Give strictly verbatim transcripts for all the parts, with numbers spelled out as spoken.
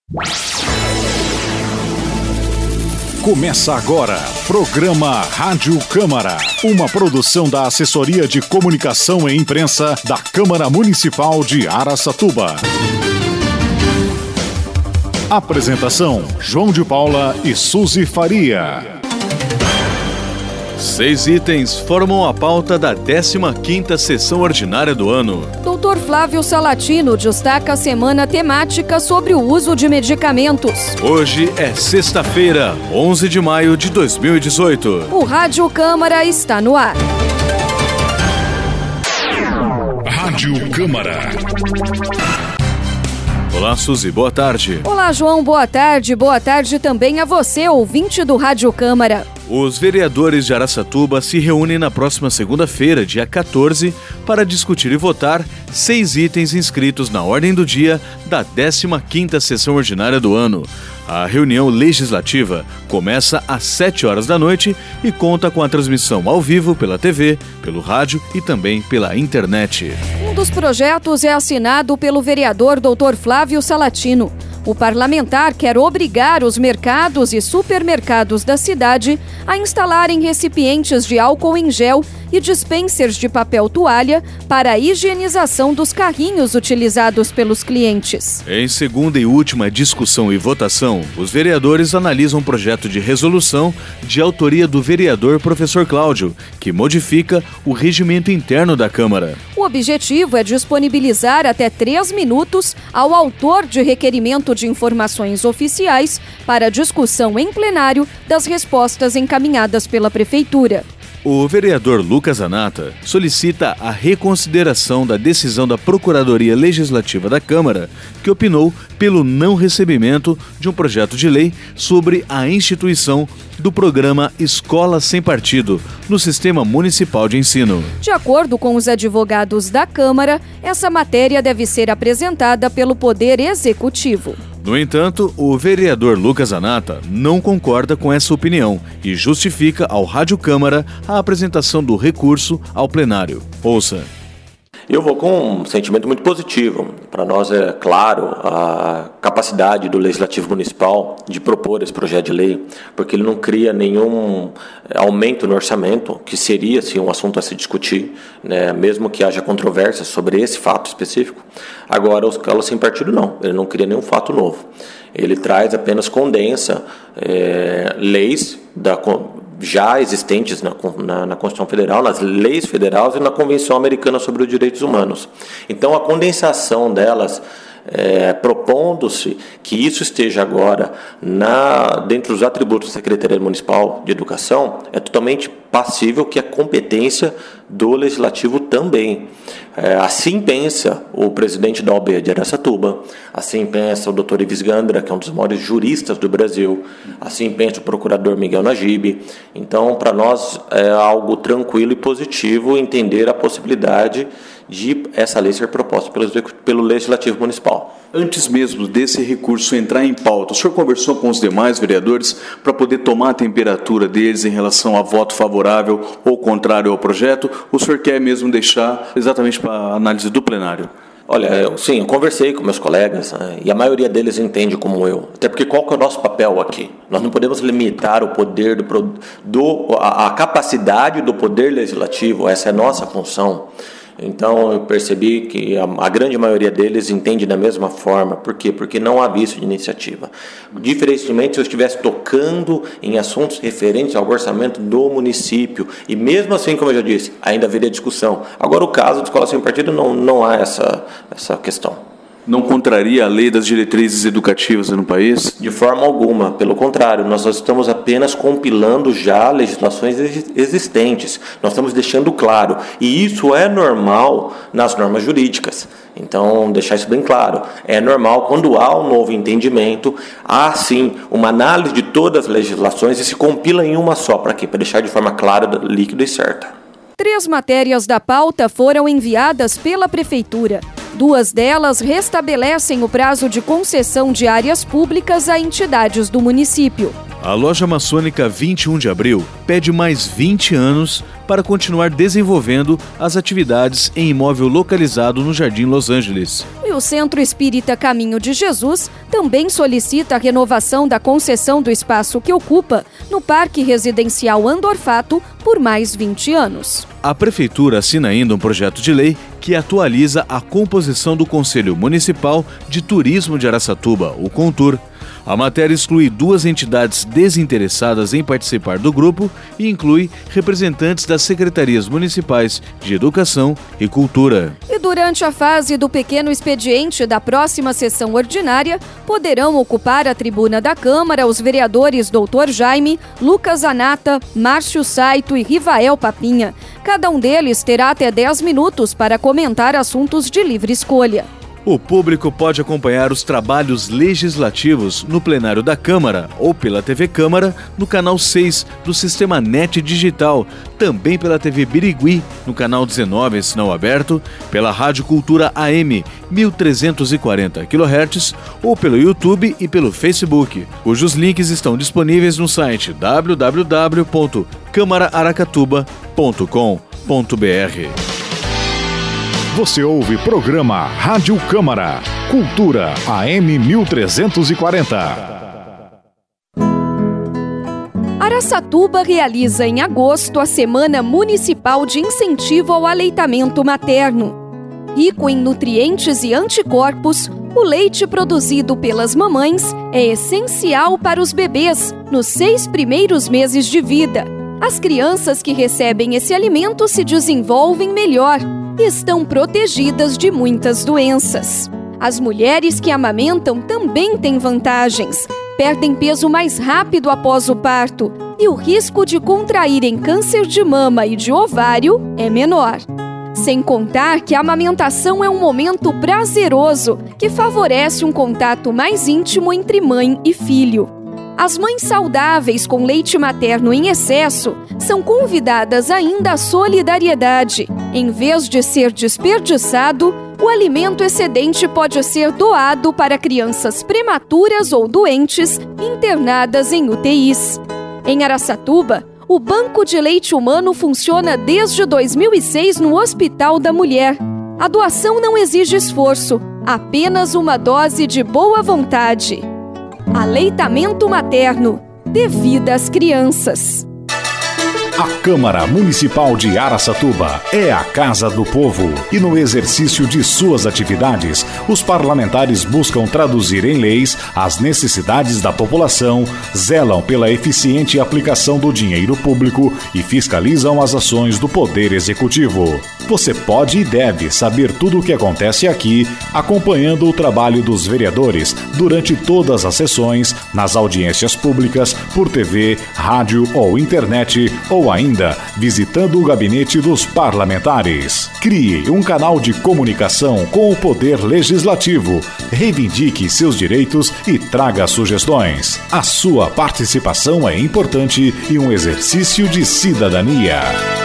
Começa agora, programa Rádio Câmara, uma produção da Assessoria de Comunicação e Imprensa da Câmara Municipal de Araçatuba. Apresentação, João de Paula e Suzy Faria. Seis itens formam a pauta da décima quinta sessão ordinária do ano. doutor Flávio Salatino destaca a semana temática sobre o uso de medicamentos. Hoje é sexta-feira, onze de maio de dois mil e dezoito. O Rádio Câmara está no ar. Rádio Câmara. Olá, Suzy, boa tarde. Olá, João, boa tarde. Boa tarde também a você, ouvinte do Rádio Câmara. Os vereadores de Araçatuba se reúnem na próxima segunda-feira, dia quatorze, para discutir e votar seis itens inscritos na ordem do dia da décima quinta sessão ordinária do ano. A reunião legislativa começa às sete horas da noite e conta com a transmissão ao vivo pela T V, pelo rádio e também pela internet. Um dos projetos é assinado pelo vereador doutor Flávio Salatino. O parlamentar quer obrigar os mercados e supermercados da cidade a instalarem recipientes de álcool em gel e dispensers de papel toalha para a higienização dos carrinhos utilizados pelos clientes. Em segunda e última discussão e votação, os vereadores analisam um projeto de resolução de autoria do vereador professor Cláudio, que modifica o regimento interno da Câmara. O objetivo é disponibilizar até três minutos ao autor de requerimento de informações oficiais para discussão em plenário das respostas encaminhadas pela Prefeitura. O vereador Lucas Zanata solicita a reconsideração da decisão da Procuradoria Legislativa da Câmara, que opinou pelo não recebimento de um projeto de lei sobre a instituição do programa Escola Sem Partido no Sistema Municipal de Ensino. De acordo com os advogados da Câmara, essa matéria deve ser apresentada pelo Poder Executivo. No entanto, o vereador Lucas Zanata não concorda com essa opinião e justifica ao Rádio Câmara a apresentação do recurso ao plenário. Ouça. Eu vou com um sentimento muito positivo. Para nós é claro a capacidade do Legislativo Municipal de propor esse projeto de lei, porque ele não cria nenhum aumento no orçamento, que seria sim um assunto a se discutir, né, mesmo que haja controvérsia sobre esse fato específico. Agora, o Escola Sem Partido não, ele não cria nenhum fato novo. Ele traz apenas condensa é, leis da já existentes na, na, na Constituição Federal, nas leis federais e na Convenção Americana sobre os Direitos Humanos. Então, a condensação delas, é, propondo-se que isso esteja agora na, dentro dos atributos da Secretaria Municipal de Educação, é totalmente passível que a competência do Legislativo também. É, assim pensa o presidente da O A B de Araçatuba, assim pensa o doutor Ives Gandra, que é um dos maiores juristas do Brasil, assim pensa o procurador Miguel Najib. Então, para nós é algo tranquilo e positivo entender a possibilidade de essa lei ser proposta pelo, pelo Legislativo Municipal. Antes mesmo desse recurso entrar em pauta, o senhor conversou com os demais vereadores para poder tomar a temperatura deles em relação a voto favorável ou contrário ao projeto? Ou o senhor quer mesmo deixar exatamente para a análise do plenário? Olha, eu, sim, eu conversei com meus colegas, né, e a maioria deles entende como eu. Até porque qual que é o nosso papel aqui? Nós não podemos limitar o poder, do, do, a, a capacidade do poder legislativo, essa é a nossa função. Então eu percebi que a, a grande maioria deles entende da mesma forma. Por quê? Porque não há vício de iniciativa. Diferentemente, se eu estivesse tocando em assuntos referentes ao orçamento do município, e mesmo assim, como eu já disse, ainda haveria discussão. Agora, o caso de Escola Sem Partido, não, não há essa, essa questão. Não contraria a lei das diretrizes educativas no país? De forma alguma, pelo contrário, nós estamos apenas compilando já legislações existentes, nós estamos deixando claro, e isso é normal nas normas jurídicas. Então, deixar isso bem claro, é normal quando há um novo entendimento, há sim uma análise de todas as legislações e se compila em uma só. Para quê? Para deixar de forma clara, líquida e certa. Três matérias da pauta foram enviadas pela Prefeitura. Duas delas restabelecem o prazo de concessão de áreas públicas a entidades do município. A loja maçônica vinte e um de abril pede mais vinte anos para continuar desenvolvendo as atividades em imóvel localizado no Jardim Los Angeles. E o Centro Espírita Caminho de Jesus também solicita a renovação da concessão do espaço que ocupa no Parque Residencial Andorfato por mais vinte anos. A Prefeitura assina ainda um projeto de lei que atualiza a composição do Conselho Municipal de Turismo de Araçatuba, o CONTUR. A matéria exclui duas entidades desinteressadas em participar do grupo e inclui representantes das secretarias municipais de Educação e Cultura. E durante a fase do pequeno expediente da próxima sessão ordinária, poderão ocupar a tribuna da Câmara os vereadores doutor Jaime, Lucas Anata, Márcio Saito e Rivael Papinha. Cada um deles terá até dez minutos para comentar assuntos de livre escolha. O público pode acompanhar os trabalhos legislativos no plenário da Câmara ou pela T V Câmara no canal seis do Sistema Net Digital, também pela T V Birigui no canal dezenove em sinal aberto, pela Rádio Cultura A M mil trezentos e quarenta quilohertz ou pelo YouTube e pelo Facebook, cujos links estão disponíveis no site w w w ponto câmara aracatuba ponto com ponto b r. Você ouve programa Rádio Câmara, Cultura A M mil trezentos e quarenta. Araçatuba realiza em agosto a Semana Municipal de Incentivo ao Aleitamento Materno. Rico em nutrientes e anticorpos, o leite produzido pelas mamães é essencial para os bebês nos seis primeiros meses de vida. As crianças que recebem esse alimento se desenvolvem melhor e estão protegidas de muitas doenças. As mulheres que amamentam também têm vantagens. Perdem peso mais rápido após o parto e o risco de contraírem câncer de mama e de ovário é menor. Sem contar que a amamentação é um momento prazeroso que favorece um contato mais íntimo entre mãe e filho. As mães saudáveis com leite materno em excesso são convidadas ainda à solidariedade. Em vez de ser desperdiçado, o alimento excedente pode ser doado para crianças prematuras ou doentes internadas em U T Is. Em Araçatuba, o Banco de Leite Humano funciona desde dois mil e seis no Hospital da Mulher. A doação não exige esforço, apenas uma dose de boa vontade. Aleitamento materno, dê vida às crianças. A Câmara Municipal de Araçatuba é a Casa do Povo e no exercício de suas atividades, os parlamentares buscam traduzir em leis as necessidades da população, zelam pela eficiente aplicação do dinheiro público e fiscalizam as ações do Poder Executivo. Você pode e deve saber tudo o que acontece aqui, acompanhando o trabalho dos vereadores durante todas as sessões, nas audiências públicas, por T V, rádio ou internet, ou ainda visitando o gabinete dos parlamentares. Crie um canal de comunicação com o Poder Legislativo, reivindique seus direitos e traga sugestões. A sua participação é importante e um exercício de cidadania.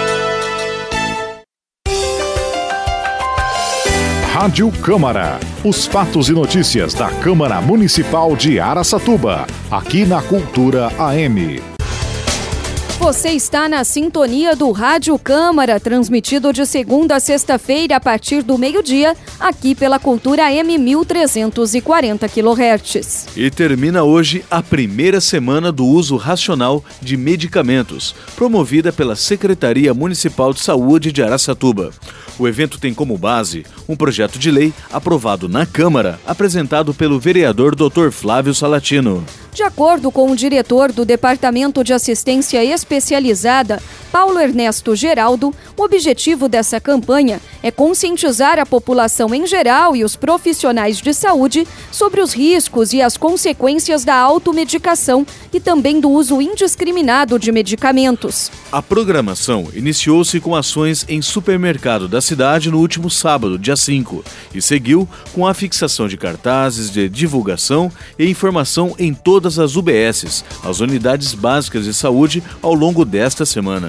Rádio Câmara. Os fatos e notícias da Câmara Municipal de Araçatuba. Aqui na Cultura A M. Você está na sintonia do Rádio Câmara, transmitido de segunda a sexta-feira a partir do meio-dia, aqui pela Cultura A M mil trezentos e quarenta quilohertz. E termina hoje a primeira semana do uso racional de medicamentos, promovida pela Secretaria Municipal de Saúde de Araçatuba. O evento tem como base um projeto de lei aprovado na Câmara, apresentado pelo vereador doutor Flávio Salatino. De acordo com o diretor do Departamento de Assistência Especializada, Paulo Ernesto Geraldo, o objetivo dessa campanha é conscientizar a população em geral e os profissionais de saúde sobre os riscos e as consequências da automedicação e também do uso indiscriminado de medicamentos. A programação iniciou-se com ações em supermercado da cidade no último sábado, dia cinco, e seguiu com a fixação de cartazes de divulgação e informação em todas as U B Ss, as unidades básicas de saúde, ao longo desta semana. E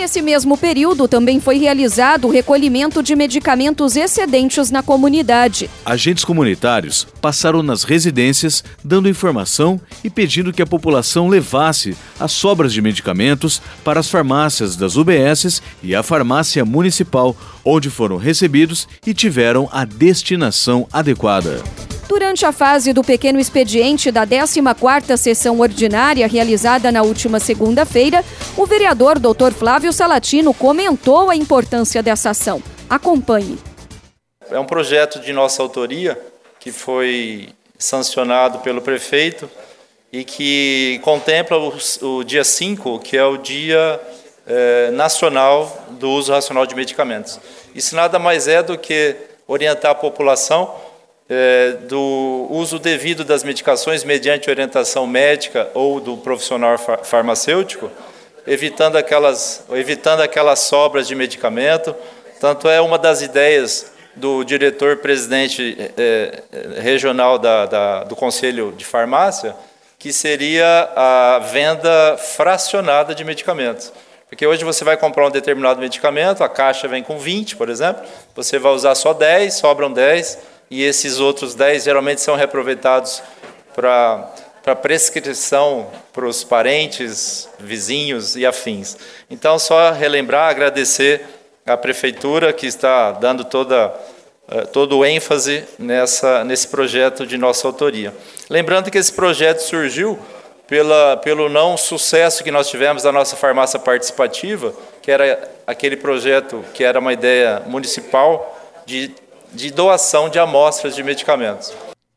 Nesse mesmo período, também foi realizado o recolhimento de medicamentos excedentes na comunidade. Agentes comunitários passaram nas residências, dando informação e pedindo que a população levasse as sobras de medicamentos para as farmácias das U B Ss e a farmácia municipal, onde foram recebidos e tiveram a destinação adequada. Durante a fase do pequeno expediente da décima quarta sessão ordinária, realizada na última segunda-feira, o vereador doutor Flávio Salatino comentou a importância dessa ação. Acompanhe. É um projeto de nossa autoria que foi sancionado pelo prefeito e que contempla o, o dia cinco, que é o Dia eh, Nacional do Uso Racional de Medicamentos. Isso nada mais é do que orientar a população É, do uso devido das medicações mediante orientação médica ou do profissional far- farmacêutico, evitando aquelas, evitando aquelas sobras de medicamento. Tanto é uma das ideias do diretor-presidente é, regional da, da, do Conselho de Farmácia, que seria a venda fracionada de medicamentos. Porque hoje você vai comprar um determinado medicamento, a caixa vem com vinte, por exemplo, você vai usar só dez, sobram dez, e esses outros dez geralmente são reaproveitados para para prescrição para os parentes, vizinhos e afins. Então, só relembrar, agradecer à Prefeitura que está dando toda, todo o ênfase nessa, nesse projeto de nossa autoria. Lembrando que esse projeto surgiu pela, pelo não sucesso que nós tivemos da nossa farmácia participativa, que era aquele projeto que era uma ideia municipal de de doação de amostras de medicamentos.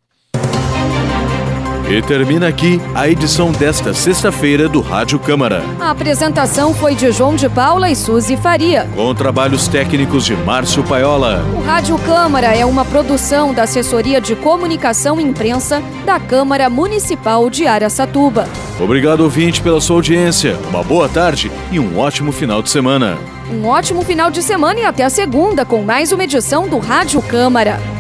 E termina aqui a edição desta sexta-feira do Rádio Câmara. A apresentação foi de João de Paula e Suzy Faria. Com trabalhos técnicos de Márcio Paiola. O Rádio Câmara é uma produção da Assessoria de Comunicação e Imprensa da Câmara Municipal de Araçatuba. Obrigado, ouvinte, pela sua audiência. Uma boa tarde e um ótimo final de semana. Um ótimo final de semana e até a segunda com mais uma edição do Rádio Câmara.